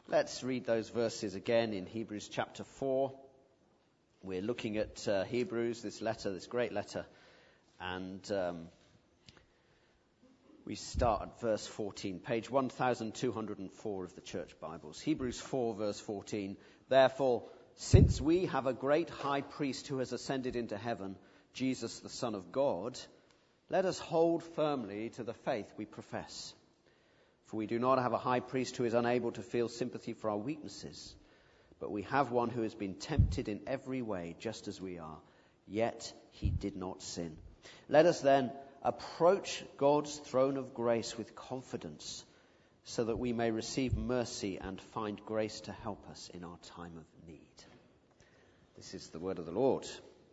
Let's read those verses again in Hebrews chapter 4. We're looking at Hebrews, this great letter, and we start at verse 14, page 1204 of the Church Bibles. Hebrews 4, verse 14. Therefore, since we have a great high priest who has ascended into heaven, Jesus the Son of God, let us hold firmly to the faith we profess. For we do not have a high priest who is unable to feel sympathy for our weaknesses, but we have one who has been tempted in every way, just as we are, yet he did not sin. Let us then approach God's throne of grace with confidence, so that we may receive mercy and find grace to help us in our time of need. This is the word of the Lord.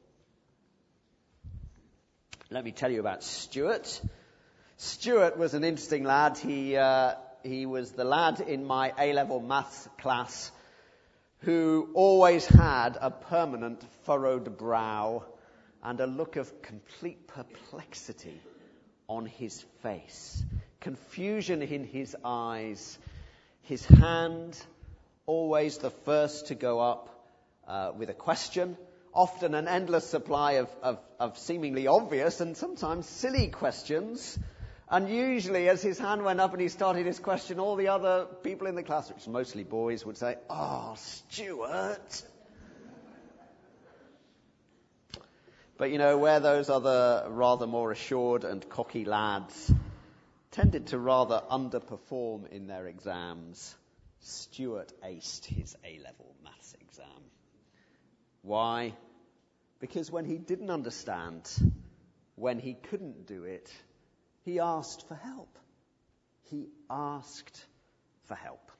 Let me tell you about Stuart. Stuart was an interesting lad. He was the lad in my A-level maths class who always had a permanent furrowed brow and a look of complete perplexity on his face, confusion in his eyes, his hand always the first to go up with a question, often an endless supply of seemingly obvious and sometimes silly questions. And usually as his hand went up and he started his question, all the other people in the class, which are mostly boys, would say, "Oh, Stuart." But where those other rather more assured and cocky lads tended to rather underperform in their exams, Stuart aced his A-level maths exam. Why? Because when he didn't understand, when he couldn't do it, he asked for help. He asked for help.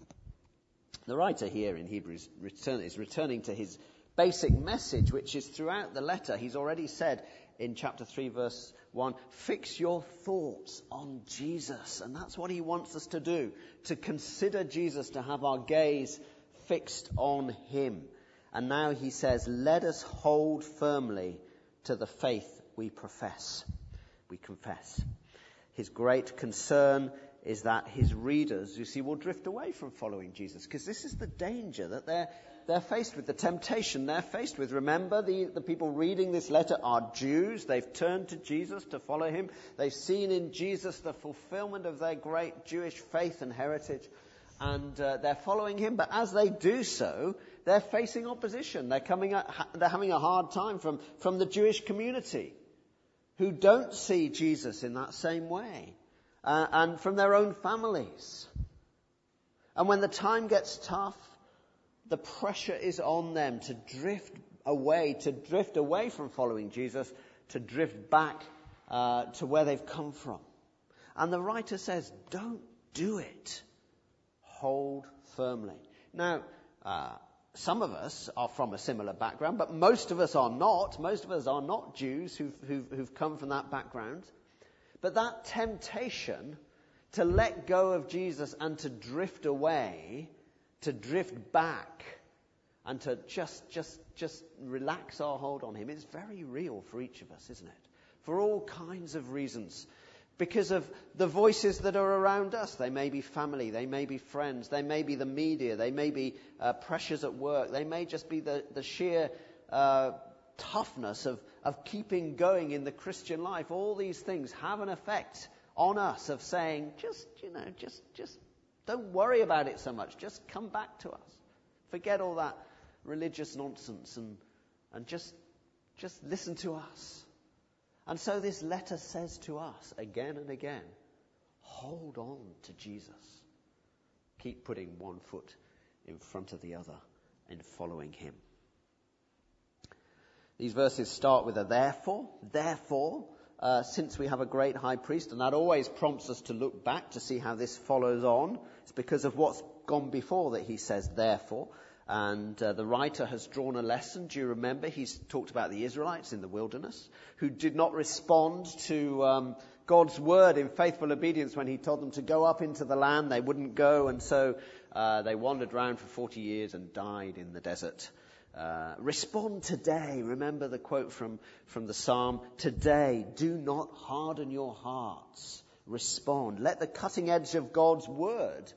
The writer here in Hebrews is returning to his basic message, which is throughout the letter. He's already said in chapter 3, verse 1, fix your thoughts on Jesus. And that's what he wants us to do, to consider Jesus, to have our gaze fixed on him. And now he says, let us hold firmly to the faith we profess. We confess. His great concern is that his readers, you see, will drift away from following Jesus, because this is the danger that they're faced with, the temptation they're faced with. Remember, the people reading this letter are Jews. They've turned to Jesus to follow him. They've seen in Jesus the fulfillment of their great Jewish faith and heritage, and they're following him. But as they do so, they're facing opposition. They're having a hard time from the Jewish community, who don't see Jesus in that same way, and from their own families. And when the time gets tough, the pressure is on them to drift away from following Jesus, to drift back to where they've come from. And the writer says, don't do it. Hold firmly. Now, some of us are from a similar background, but most of us are not. Most of us are not Jews who've come from that background. But that temptation to let go of Jesus and to drift away, to drift back, and to just relax our hold on him is very real for each of us, isn't it? For all kinds of reasons. Because of the voices that are around us. They may be family, they may be friends, they may be the media, they may be pressures at work, they may just be the sheer toughness of keeping going in the Christian life. All these things have an effect on us of saying, just don't worry about it so much, just come back to us. Forget all that religious nonsense and just listen to us. And so this letter says to us again and again, hold on to Jesus. Keep putting one foot in front of the other and following him. These verses start with a therefore. Therefore, since we have a great high priest, and that always prompts us to look back to see how this follows on. It's because of what's gone before that he says therefore. And the writer has drawn a lesson. Do you remember? He's talked about the Israelites in the wilderness who did not respond to God's word in faithful obedience when he told them to go up into the land. They wouldn't go, and so they wandered around for 40 years and died in the desert. Respond today. Remember the quote from the Psalm. Today, do not harden your hearts. Respond. Let the cutting edge of God's word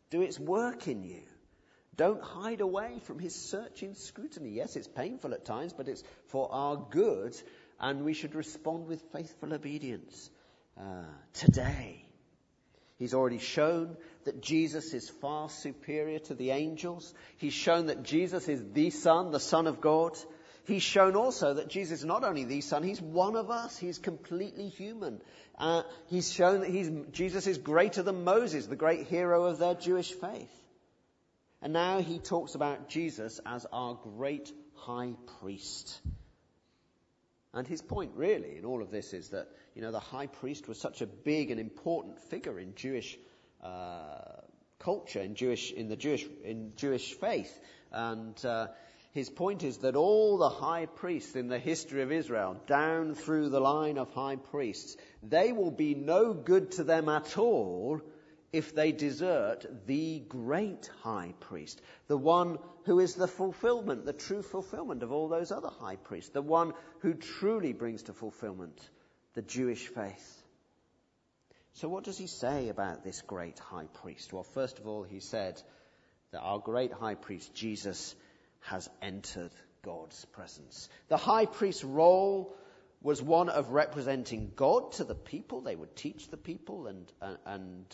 do its work in you. Don't hide away from his searching scrutiny. Yes, it's painful at times, but it's for our good, and we should respond with faithful obedience today. He's already shown that Jesus is far superior to the angels. He's shown that Jesus is the Son of God. He's shown also that Jesus is not only the Son, he's one of us. He's completely human. He's shown that Jesus is greater than Moses, the great hero of their Jewish faith. And now he talks about Jesus as our great high priest. And his point really in all of this is that, the high priest was such a big and important figure in Jewish culture, in Jewish faith. And his point is that all the high priests in the history of Israel, down through the line of high priests, they will be no good to them at all if they desert the great high priest, the one who is the fulfillment, the true fulfillment of all those other high priests, the one who truly brings to fulfillment the Jewish faith. So what does he say about this great high priest? Well, first of all, he said that our great high priest, Jesus, has entered God's presence. The high priest's role was one of representing God to the people. They would teach the people and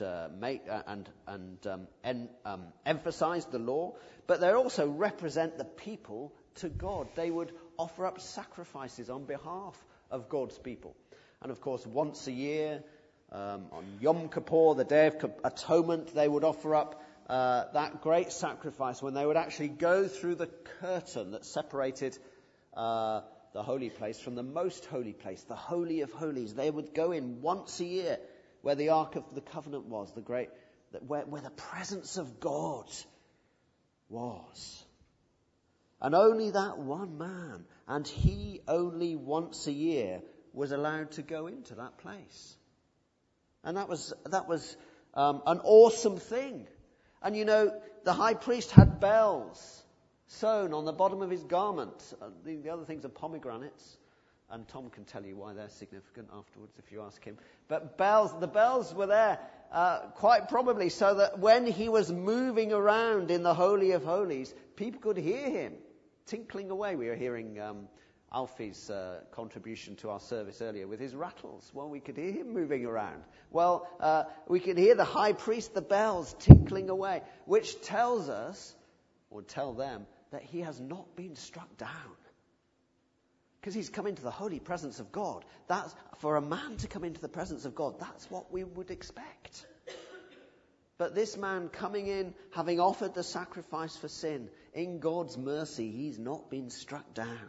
emphasize the law, but they also represent the people to God. They would offer up sacrifices on behalf of God's people. And of course, once a year, on Yom Kippur, the Day of Atonement, they would offer up that great sacrifice when they would actually go through the curtain that separated the holy place from the most holy place, the Holy of Holies. They would go in once a year where the Ark of the Covenant was, where the presence of God was. And only that one man, and he only once a year, was allowed to go into that place. And that was an awesome thing. And the high priest had bells sewn on the bottom of his garment. The other things are pomegranates. And Tom can tell you why they're significant afterwards if you ask him. But the bells were there quite probably so that when he was moving around in the Holy of Holies, people could hear him tinkling away. We were hearing Alfie's contribution to our service earlier with his rattles. Well, we could hear him moving around. Well, we could hear the high priest, the bells, tinkling away, which tells us, or tell them, that he has not been struck down. Because he's come into the holy presence of God. That's, for a man to come into the presence of God, that's what we would expect. But this man coming in, having offered the sacrifice for sin, in God's mercy, he's not been struck down.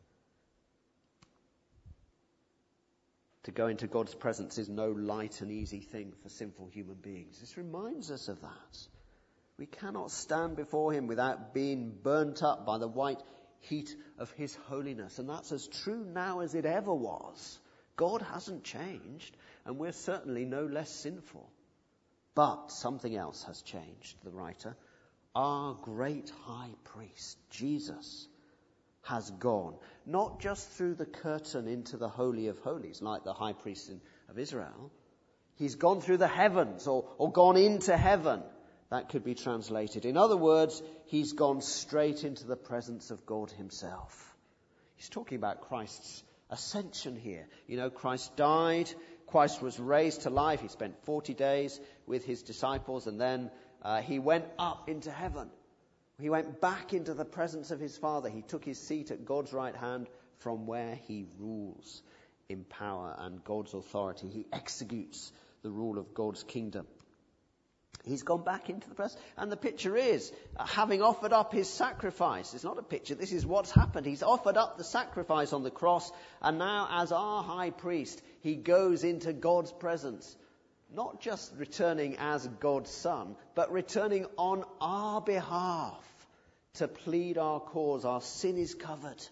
To go into God's presence is no light and easy thing for sinful human beings. This reminds us of that. We cannot stand before him without being burnt up by the white heat of his holiness. And that's as true now as it ever was. God hasn't changed, and we're certainly no less sinful. But something else has changed, the writer. Our great high priest, Jesus, has gone, not just through the curtain into the Holy of Holies, like the high priest of Israel. He's gone through the heavens, or gone into heaven. That could be translated. In other words, he's gone straight into the presence of God himself. He's talking about Christ's ascension here. Christ died, Christ was raised to life. He spent 40 days with his disciples, and then he went up into heaven. He went back into the presence of his Father. He took his seat at God's right hand, from where he rules in power and God's authority. He executes the rule of God's kingdom. He's gone back into the presence. And the picture is, having offered up his sacrifice. It's not a picture, this is what's happened. He's offered up the sacrifice on the cross, and now as our high priest, he goes into God's presence. Not just returning as God's Son, but returning on our behalf to plead our cause. Our sin is covered.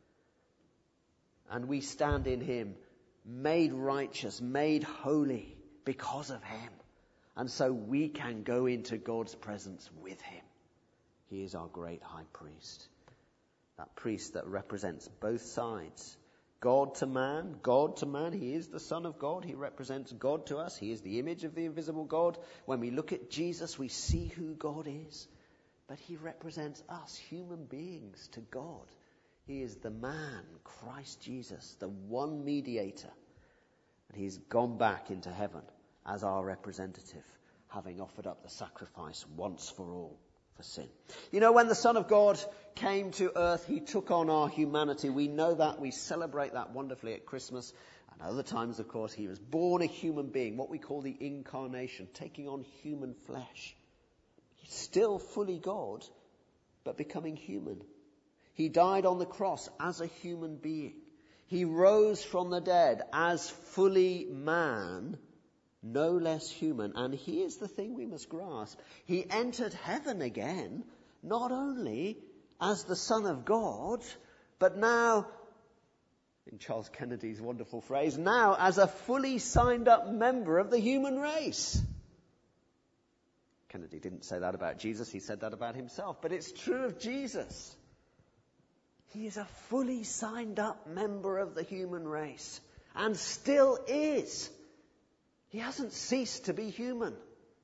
And we stand in him, made righteous, made holy because of him. And so we can go into God's presence with him. He is our great high priest. That priest that represents both sides, God to man, God to man. He is the Son of God. He represents God to us. He is the image of the invisible God. When we look at Jesus, we see who God is. But he represents us, human beings, to God. He is the man, Christ Jesus, the one mediator. And he's gone back into heaven as our representative, having offered up the sacrifice once for all for sin. You know, when the Son of God came to earth, he took on our humanity. We know that. We celebrate that wonderfully at Christmas. And other times, of course, he was born a human being, what we call the incarnation, taking on human flesh. He's still fully God, but becoming human. He died on the cross as a human being. He rose from the dead as fully man, no less human. And here's the thing we must grasp. He entered heaven again, not only as the Son of God, but now, in Charles Kennedy's wonderful phrase, now as a fully signed up member of the human race. Kennedy didn't say that about Jesus, he said that about himself. But it's true of Jesus. He is a fully signed up member of the human race, and still is. He hasn't ceased to be human.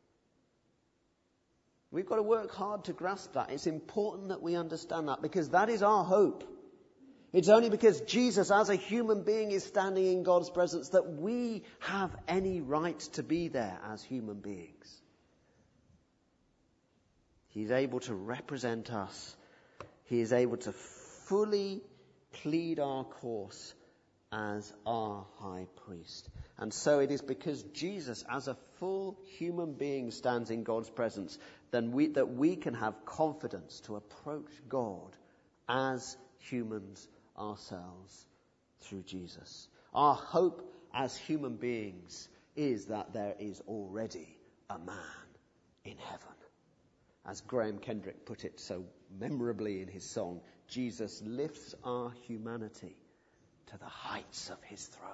We've got to work hard to grasp that. It's important that we understand that, because that is our hope. It's only because Jesus as a human being is standing in God's presence that we have any right to be there as human beings. He's able to represent us. He is able to fully plead our cause as our high priest. And so it is because Jesus, as a full human being, stands in God's presence, that we can have confidence to approach God as humans ourselves through Jesus. Our hope as human beings is that there is already a man in heaven. As Graham Kendrick put it so memorably in his song, Jesus lifts our humanity to the heights of his throne.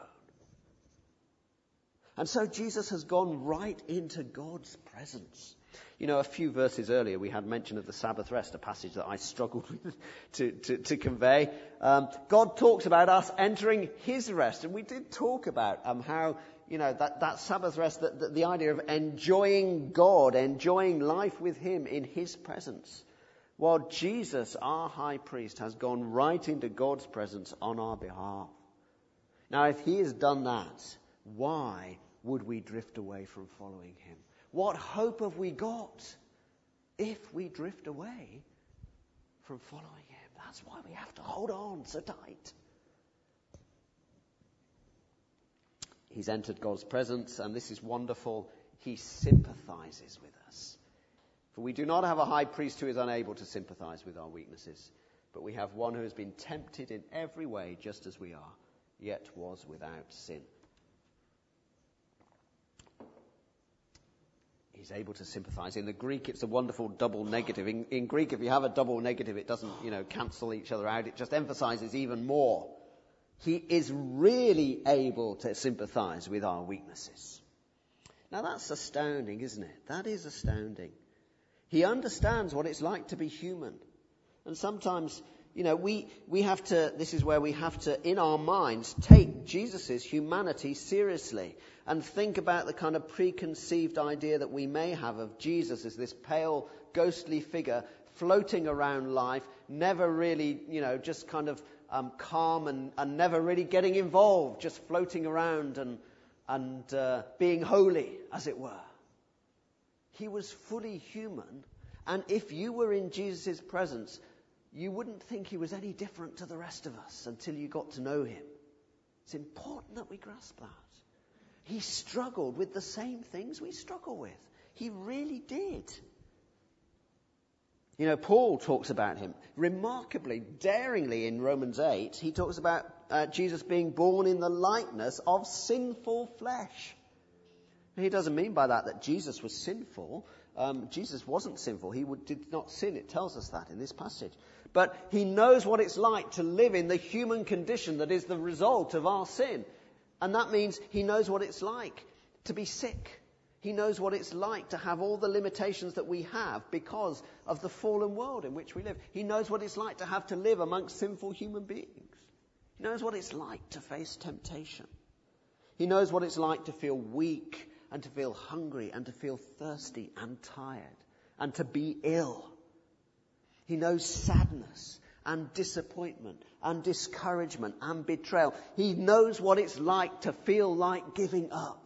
And so Jesus has gone right into God's presence. You know, a few verses earlier we had mention of the Sabbath rest, a passage that I struggled with to convey. God talks about us entering his rest. And we did talk about how, you know, that Sabbath rest, the idea of enjoying God, enjoying life with him in his presence. While Jesus, our high priest, has gone right into God's presence on our behalf. Now, if he has done that, why would we drift away from following him? What hope have we got if we drift away from following him? That's why we have to hold on so tight. He's entered God's presence, and this is wonderful. He sympathizes with us. For we do not have a high priest who is unable to sympathize with our weaknesses, but we have one who has been tempted in every way just as we are, yet was without sin. He's able to sympathize. In the Greek, it's a wonderful double negative. In Greek, if you have a double negative, it doesn't, cancel each other out. It just emphasizes even more. He is really able to sympathize with our weaknesses. Now, that's astounding, isn't it? That is astounding. He understands what it's like to be human. And sometimes, we have to, this is where we have to, in our minds, take Jesus' humanity seriously and think about the kind of preconceived idea that we may have of Jesus as this pale, ghostly figure floating around life, never really, just kind of calm and never really getting involved, just floating around and being holy, as it were. He was fully human, and if you were in Jesus' presence, you wouldn't think he was any different to the rest of us until you got to know him. It's important that we grasp that. He struggled with the same things we struggle with. He really did. Paul talks about him remarkably, daringly in Romans 8. He talks about Jesus being born in the likeness of sinful flesh. He doesn't mean by that Jesus was sinful. Jesus wasn't sinful. He did not sin. It tells us that in this passage. But he knows what it's like to live in the human condition that is the result of our sin. And that means he knows what it's like to be sick. He knows what it's like to have all the limitations that we have because of the fallen world in which we live. He knows what it's like to have to live amongst sinful human beings. He knows what it's like to face temptation. He knows what it's like to feel weak and to feel hungry and to feel thirsty and tired and to be ill. He knows sadness and disappointment and discouragement and betrayal. He knows what it's like to feel like giving up.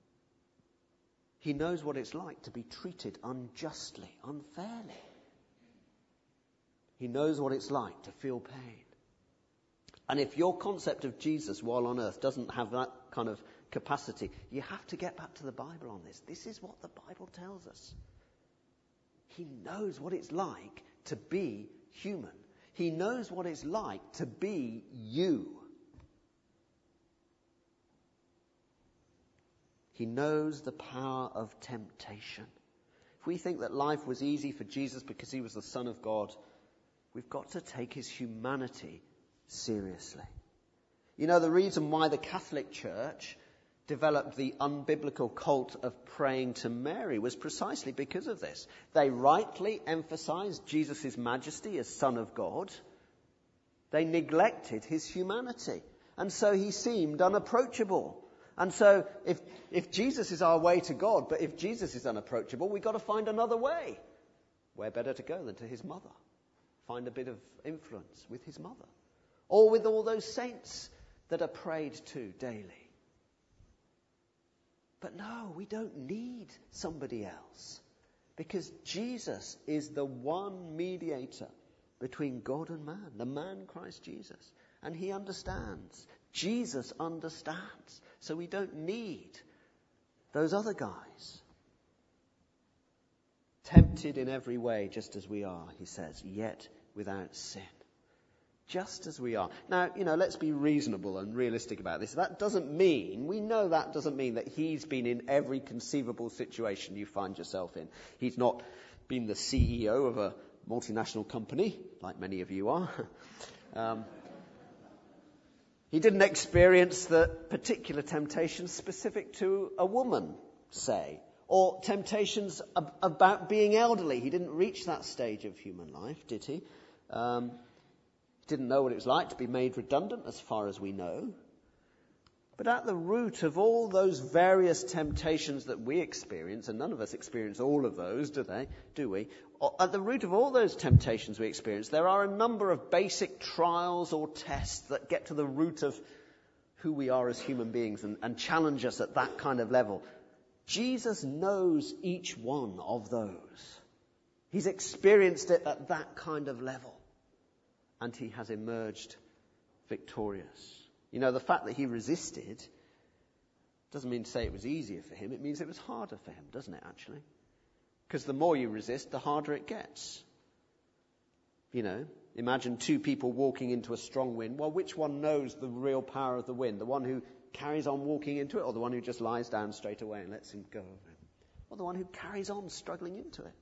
He knows what it's like to be treated unjustly, unfairly. He knows what it's like to feel pain. And if your concept of Jesus while on earth doesn't have that kind of capacity, you have to get back to the Bible on this. This is what the Bible tells us. He knows what it's like to be human. He knows what it's like to be you. He knows the power of temptation. If we think that life was easy for Jesus because he was the Son of God, we've got to take his humanity seriously. You know, the reason why the Catholic Church developed the unbiblical cult of praying to Mary was precisely because of this. They rightly emphasized Jesus' majesty as Son of God. They neglected his humanity. And so he seemed unapproachable. And so if Jesus is our way to God, but if Jesus is unapproachable, we've got to find another way. Where better to go than to his mother? Find a bit of influence with his mother. Or with all those saints that are prayed to daily. But no, we don't need somebody else. Because Jesus is the one mediator between God and man. The man Christ Jesus. And he understands. Jesus understands. So we don't need those other guys. Tempted in every way, just as we are, he says, yet without sin. Just as we are. Now, let's be reasonable and realistic about this. We know that doesn't mean that he's been in every conceivable situation you find yourself in. He's not been the CEO of a multinational company, like many of you are. He didn't experience the particular temptations specific to a woman, say, or temptations about being elderly. He didn't reach that stage of human life, did he? Didn't know what it was like to be made redundant, as far as we know. But at the root of all those various temptations that we experience, and none of us experience all of those, do we? At the root of all those temptations we experience, there are a number of basic trials or tests that get to the root of who we are as human beings and challenge us at that kind of level. Jesus knows each one of those. He's experienced it at that kind of level. And he has emerged victorious. The fact that he resisted doesn't mean to say it was easier for him. It means it was harder for him, doesn't it, actually? Because the more you resist, the harder it gets. Imagine two people walking into a strong wind. Well, which one knows the real power of the wind? The one who carries on walking into it, or the one who just lies down straight away and lets him go over him? Or the one who carries on struggling into it?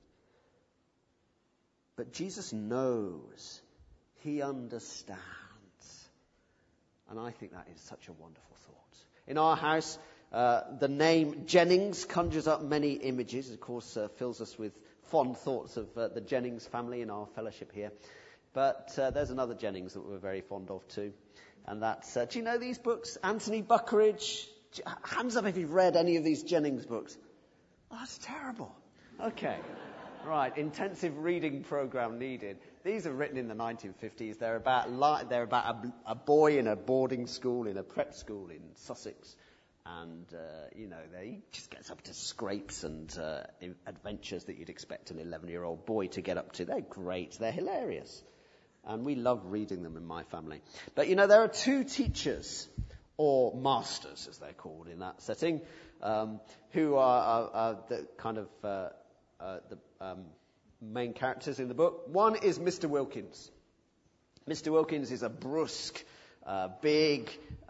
But Jesus knows. He understands. And I think that is such a wonderful thought. In our house, the name Jennings conjures up many images. Of course, fills us with fond thoughts of the Jennings family in our fellowship here. But there's another Jennings that we're very fond of too. And that's, do you know these books? Anthony Buckeridge. Hands up if you've read any of these Jennings books. Oh, that's terrible. Okay. Right, intensive reading program needed. These are written in the 1950s. They're about a boy in a boarding school, in a prep school in Sussex. And, he just gets up to scrapes and adventures that you'd expect an 11-year-old boy to get up to. They're great. They're hilarious. And we love reading them in my family. But, there are two teachers, or masters, as they're called in that setting, who are the kind of... the main characters in the book. One is Mr. Wilkins. Mr. Wilkins is a brusque, big,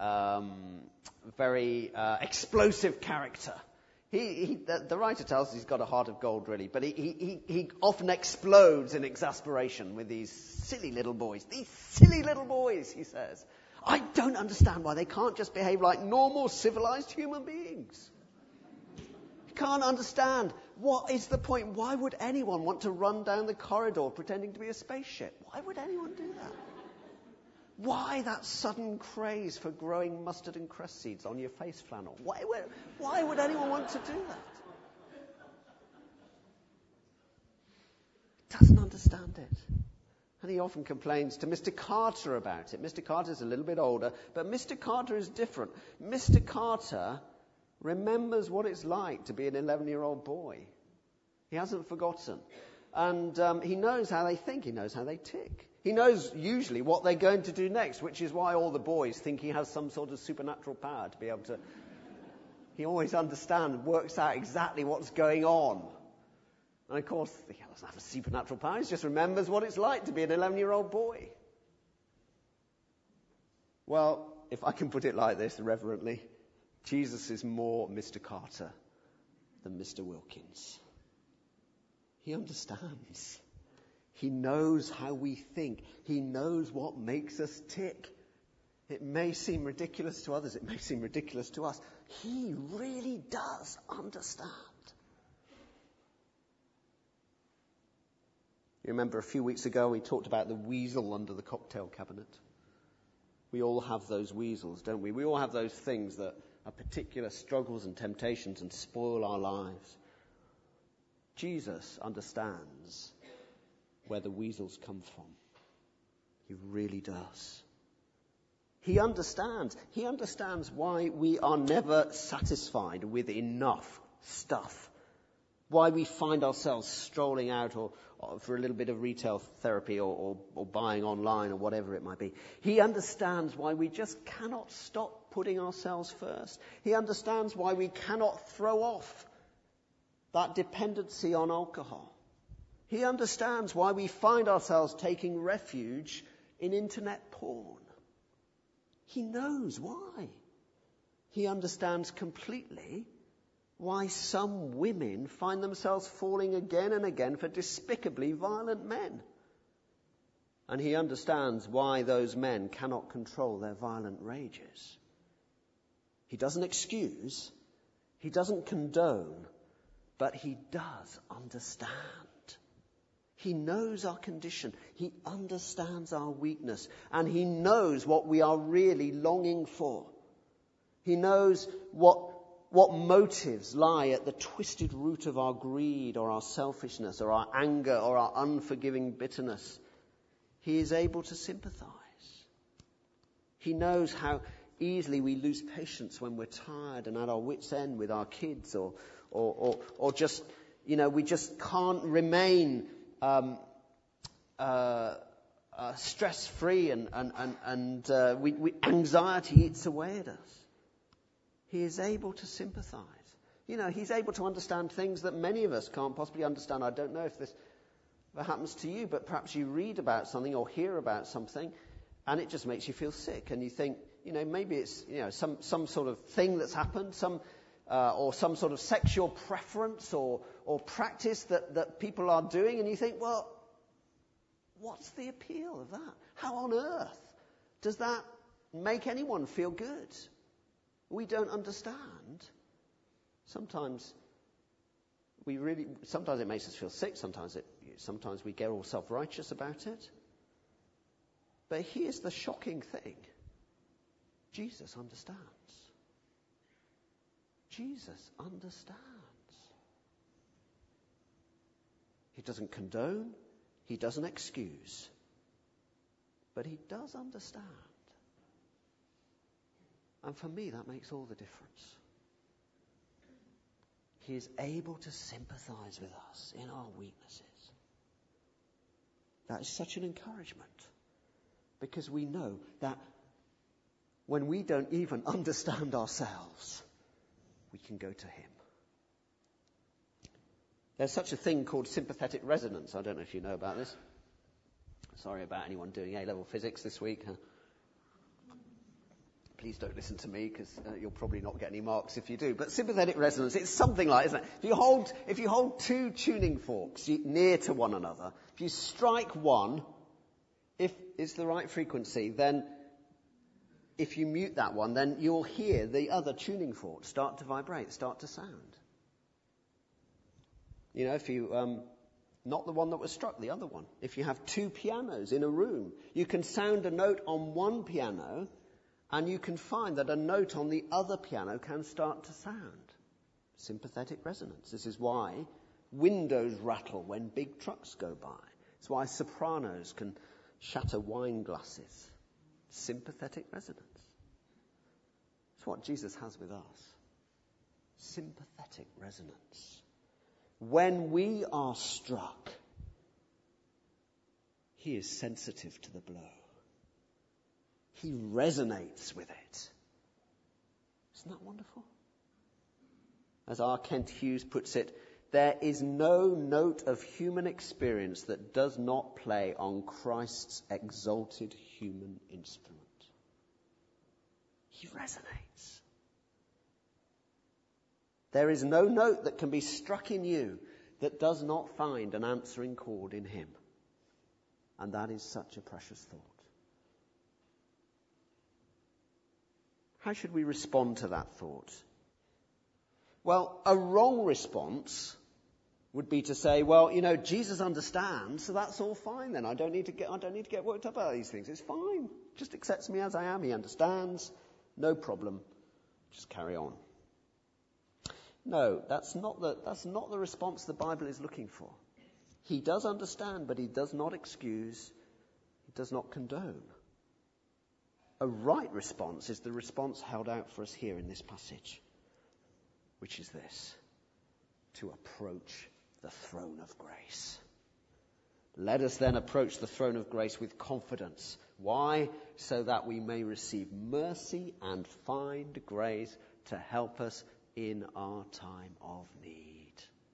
very explosive character. The writer tells us he's got a heart of gold, really, but he often explodes in exasperation with these silly little boys. These silly little boys, he says. I don't understand why they can't just behave like normal, civilized human beings. Can't understand. What is the point? Why would anyone want to run down the corridor pretending to be a spaceship? Why would anyone do that? Why that sudden craze for growing mustard and cress seeds on your face flannel? Why would anyone want to do that? Doesn't understand it. And he often complains to Mr. Carter about it. Mr. Carter's a little bit older, but Mr. Carter is different. Mr. Carter remembers what it's like to be an 11-year-old boy. He hasn't forgotten. And he knows how they think. He knows how they tick. He knows usually what they're going to do next, which is why all the boys think he has some sort of supernatural power to be able to... He always understands, works out exactly what's going on. And of course, he doesn't have a supernatural power. He just remembers what it's like to be an 11-year-old boy. Well, if I can put it like this reverently, Jesus is more Mr. Carter than Mr. Wilkins. He understands. He knows how we think. He knows what makes us tick. It may seem ridiculous to others. It may seem ridiculous to us. He really does understand. You remember a few weeks ago we talked about the weasel under the cocktail cabinet. We all have those weasels, don't we? We all have those things that are particular struggles and temptations and spoil our lives. Jesus understands where the weasels come from. He really does. He understands. He understands why we are never satisfied with enough stuff. Why we find ourselves strolling out or for a little bit of retail therapy or buying online or whatever it might be. He understands why we just cannot stop putting ourselves first. He understands why we cannot throw off that dependency on alcohol. He understands why we find ourselves taking refuge in internet porn. He knows why. He understands completely why some women find themselves falling again and again for despicably violent men. And he understands why those men cannot control their violent rages. He doesn't excuse, he doesn't condone, but he does understand. He knows our condition, he understands our weakness, and he knows what we are really longing for. He knows what motives lie at the twisted root of our greed or our selfishness or our anger or our unforgiving bitterness. He is able to sympathize. He knows how easily we lose patience when we're tired and at our wits' end with our kids or just, we just can't remain stress-free and anxiety eats away at us. He is able to sympathize. He's able to understand things that many of us can't possibly understand. I don't know if this happens to you, but perhaps you read about something or hear about something and it just makes you feel sick. And you think, maybe it's, some sort of thing that's happened, or some sort of sexual preference or practice that people are doing. And you think, well, what's the appeal of that? How on earth does that make anyone feel good? We don't understand. Sometimes it makes us feel sick. Sometimes we get all self-righteous about it. But here's the shocking thing. Jesus understands. Jesus understands. He doesn't condone. He doesn't excuse. But he does understand. And for me, that makes all the difference. He is able to sympathize with us in our weaknesses. That is such an encouragement, because we know that when we don't even understand ourselves, we can go to him. There's such a thing called sympathetic resonance. I don't know if you know about this. Sorry about anyone doing A-level physics this week. Please don't listen to me, because you'll probably not get any marks if you do. But sympathetic resonance, it's something like, isn't it? If you hold two tuning forks near to one another, if you strike one, if it's the right frequency, then if you mute that one, then you'll hear the other tuning fork start to vibrate, start to sound. If you Not the one that was struck, the other one. If you have two pianos in a room, you can sound a note on one piano and you can find that a note on the other piano can start to sound. Sympathetic resonance. This is why windows rattle when big trucks go by. It's why sopranos can shatter wine glasses. Sympathetic resonance. It's what Jesus has with us. Sympathetic resonance. When we are struck, he is sensitive to the blow. He resonates with it. Isn't that wonderful? As R. Kent Hughes puts it, there is no note of human experience that does not play on Christ's exalted human instrument. He resonates. There is no note that can be struck in you that does not find an answering chord in him. And that is such a precious thought. How should we respond to that thought? Well, a wrong response would be to say, well, Jesus understands, so that's all fine then. I don't need to get worked up about these things. It's fine. Just accepts me as I am. He understands. No problem. Just carry on. No, that's not the response the Bible is looking for. He does understand, but he does not excuse. He does not condone. A right response is the response held out for us here in this passage, which is this: to approach the throne of grace. Let us then approach the throne of grace with confidence. Why? So that we may receive mercy and find grace to help us in our time of need.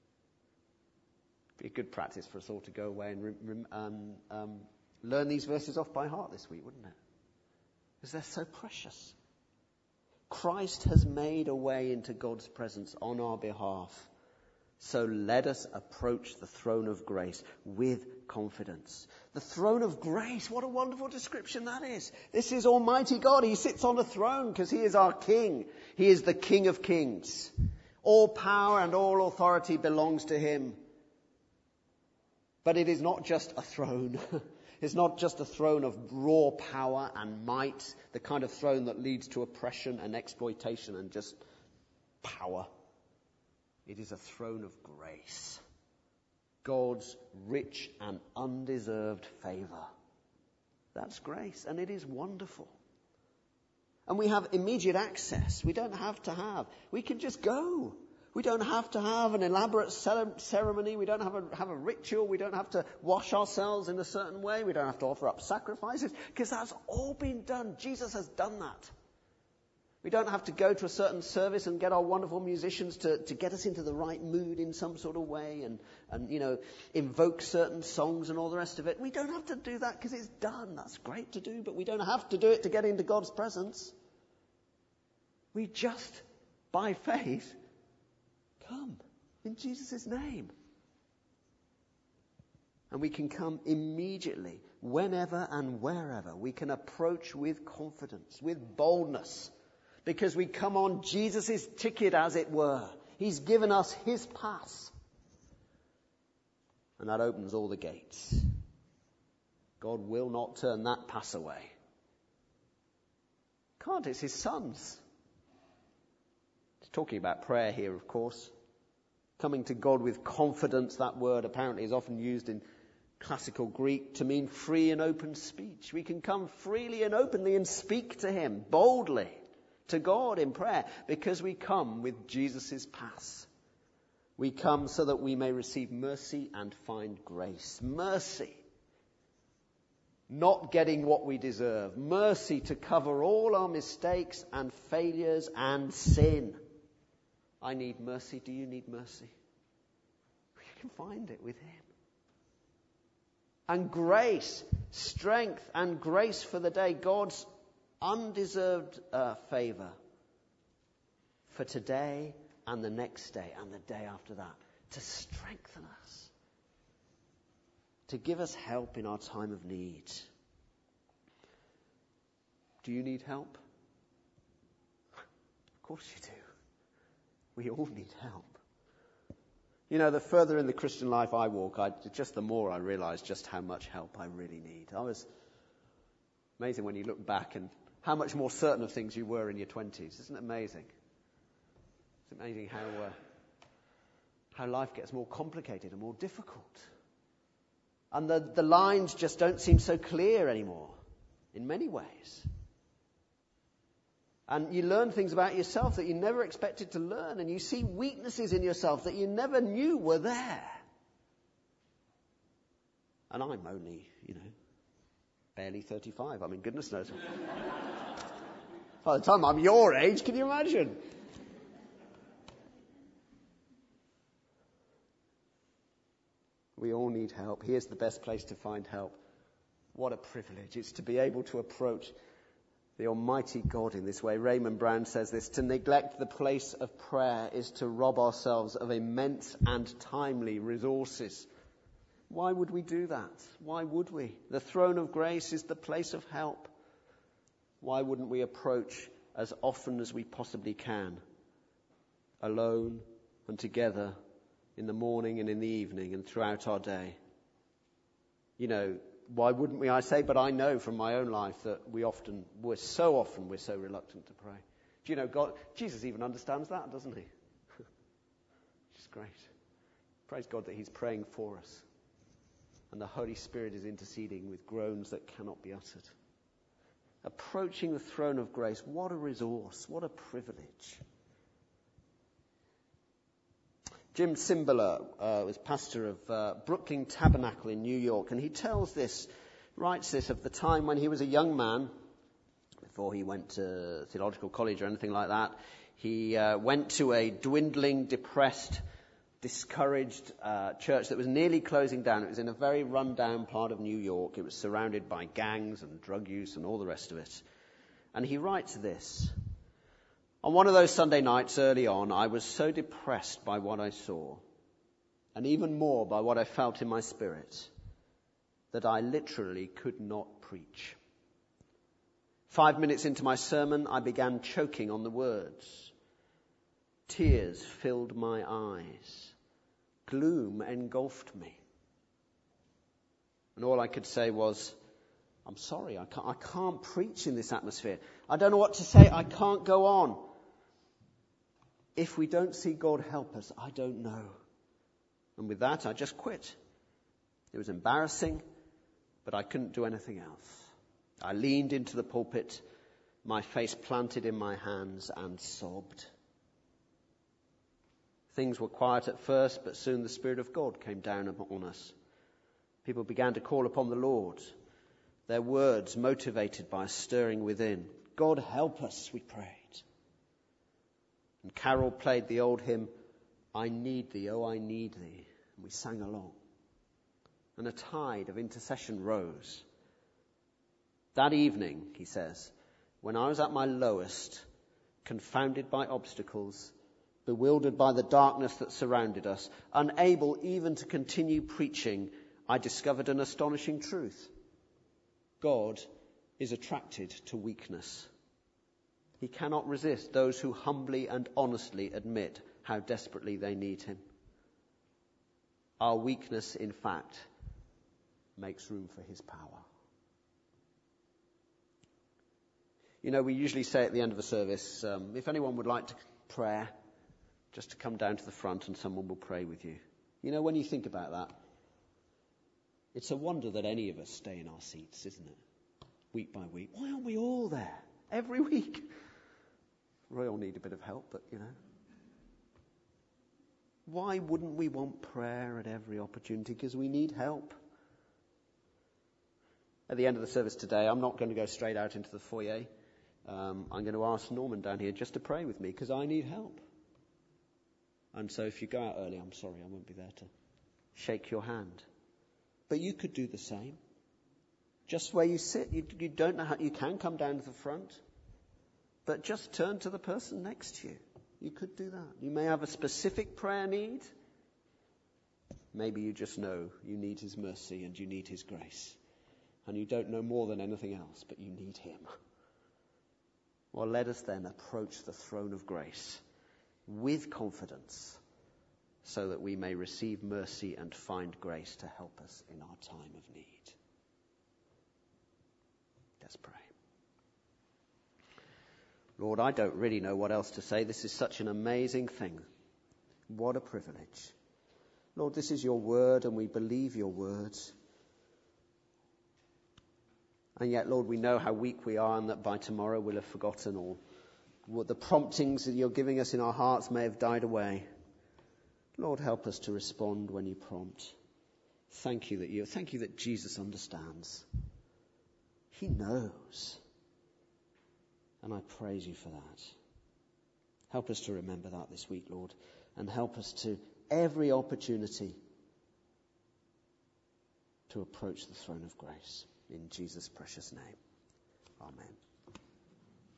Be a good practice for us all to go away and learn these verses off by heart this week, wouldn't it? Because they're so precious. Christ has made a way into God's presence on our behalf. So let us approach the throne of grace with confidence. The throne of grace, what a wonderful description that is. This is Almighty God. He sits on a throne because he is our King. He is the King of Kings. All power and all authority belongs to him. But it is not just a throne. It's not just a throne of raw power and might, the kind of throne that leads to oppression and exploitation and just power. It is a throne of grace. God's rich and undeserved favor. That's grace, and it is wonderful. And we have immediate access. We don't have to have. We can just go. We don't have to have an elaborate ceremony. We don't have a ritual. We don't have to wash ourselves in a certain way. We don't have to offer up sacrifices, because that's all been done. Jesus has done that. We don't have to go to a certain service and get our wonderful musicians to get us into the right mood in some sort of way and invoke certain songs and all the rest of it. We don't have to do that because it's done. That's great to do, but we don't have to do it to get into God's presence. We just, by faith, come in Jesus' name. And we can come immediately, whenever and wherever. We can approach with confidence, with boldness, because we come on Jesus' ticket, as it were. He's given us his pass. And that opens all the gates. God will not turn that pass away. Can't, it's his son's. He's talking about prayer here, of course. Coming to God with confidence, that word apparently is often used in classical Greek to mean free and open speech. We can come freely and openly and speak to him boldly, to God in prayer, because we come with Jesus' pass. We come so that we may receive mercy and find grace. Mercy, not getting what we deserve. Mercy to cover all our mistakes and failures and sin. I need mercy. Do you need mercy? We can find it with him. And grace, strength and grace for the day. God's undeserved favor for today and the next day and the day after that, to strengthen us, to give us help in our time of need. Do you need help? Of course you do. We all need help. You know, the further in the Christian life I walk, just the more I realise just how much help I really need. Amazing when you look back and how much more certain of things you were in your 20s. Isn't it amazing? It's amazing how life gets more complicated and more difficult. And the lines just don't seem so clear anymore in many ways. And you learn things about yourself that you never expected to learn. And you see weaknesses in yourself that you never knew were there. And I'm only, barely 35. I mean, goodness knows. By the time I'm your age, can you imagine? We all need help. Here's the best place to find help. What a privilege it's to be able to approach the Almighty God in this way. Raymond Brown says this: to neglect the place of prayer is to rob ourselves of immense and timely resources. Why would we do that? Why would we? The throne of grace is the place of help. Why wouldn't we approach as often as we possibly can, alone and together, in the morning and in the evening and throughout our day? Why wouldn't we, I say, but I know from my own life that we're so reluctant to pray. Do you know, Jesus even understands that, doesn't he? Which is great. Praise God that he's praying for us. And the Holy Spirit is interceding with groans that cannot be uttered. Approaching the throne of grace, what a resource, what a privilege. Jim Cymbala was pastor of Brooklyn Tabernacle in New York, and he writes this of the time when he was a young man, before he went to theological college or anything like that. He went to a dwindling, depressed, discouraged church that was nearly closing down. It was in a very run-down part of New York. It was surrounded by gangs and drug use and all the rest of it. And he writes this: on one of those Sunday nights early on, I was so depressed by what I saw, and even more by what I felt in my spirit, that I literally could not preach. 5 minutes into my sermon, I began choking on the words. Tears filled my eyes. Gloom engulfed me. And all I could say was, I'm sorry, I can't preach in this atmosphere. I don't know what to say. I can't go on. If we don't see God help us, I don't know. And with that, I just quit. It was embarrassing, but I couldn't do anything else. I leaned into the pulpit, my face planted in my hands, and sobbed. Things were quiet at first, but soon the Spirit of God came down upon us. People began to call upon the Lord, their words motivated by a stirring within. God help us, we prayed. And Carol played the old hymn, I need thee, oh I need thee. And we sang along. And a tide of intercession rose. That evening, he says, when I was at my lowest, confounded by obstacles, bewildered by the darkness that surrounded us, unable even to continue preaching, I discovered an astonishing truth. God is attracted to weakness. He cannot resist those who humbly and honestly admit how desperately they need him. Our weakness, in fact, makes room for his power. We usually say at the end of a service, if anyone would like to pray, just to come down to the front and someone will pray with you. When you think about that, it's a wonder that any of us stay in our seats, isn't it? Week by week. Why aren't we all there every week? We all need a bit of help, but why wouldn't we want prayer at every opportunity? Because we need help. At the end of the service today, I'm not going to go straight out into the foyer. I'm going to ask Norman down here just to pray with me because I need help. And so if you go out early, I'm sorry, I won't be there to shake your hand. But you could do the same. Just where you sit, you don't know how, you can come down to the front, but just turn to the person next to you. You could do that. You may have a specific prayer need. Maybe you just know you need his mercy and you need his grace. And you don't know more than anything else, but you need him. Well, let us then approach the throne of grace with confidence so that we may receive mercy and find grace to help us in our time of need. Let's pray. Lord, I don't really know what else to say. This is such an amazing thing. What a privilege. Lord, this is your word, and we believe your words. And yet, Lord, we know how weak we are, and that by tomorrow we'll have forgotten all. What the promptings that you're giving us in our hearts may have died away. Lord, help us to respond when you prompt. Thank you that Jesus understands. He knows. And I praise you for that. Help us to remember that this week, Lord, and help us to every opportunity to approach the throne of grace. In Jesus' precious name. Amen.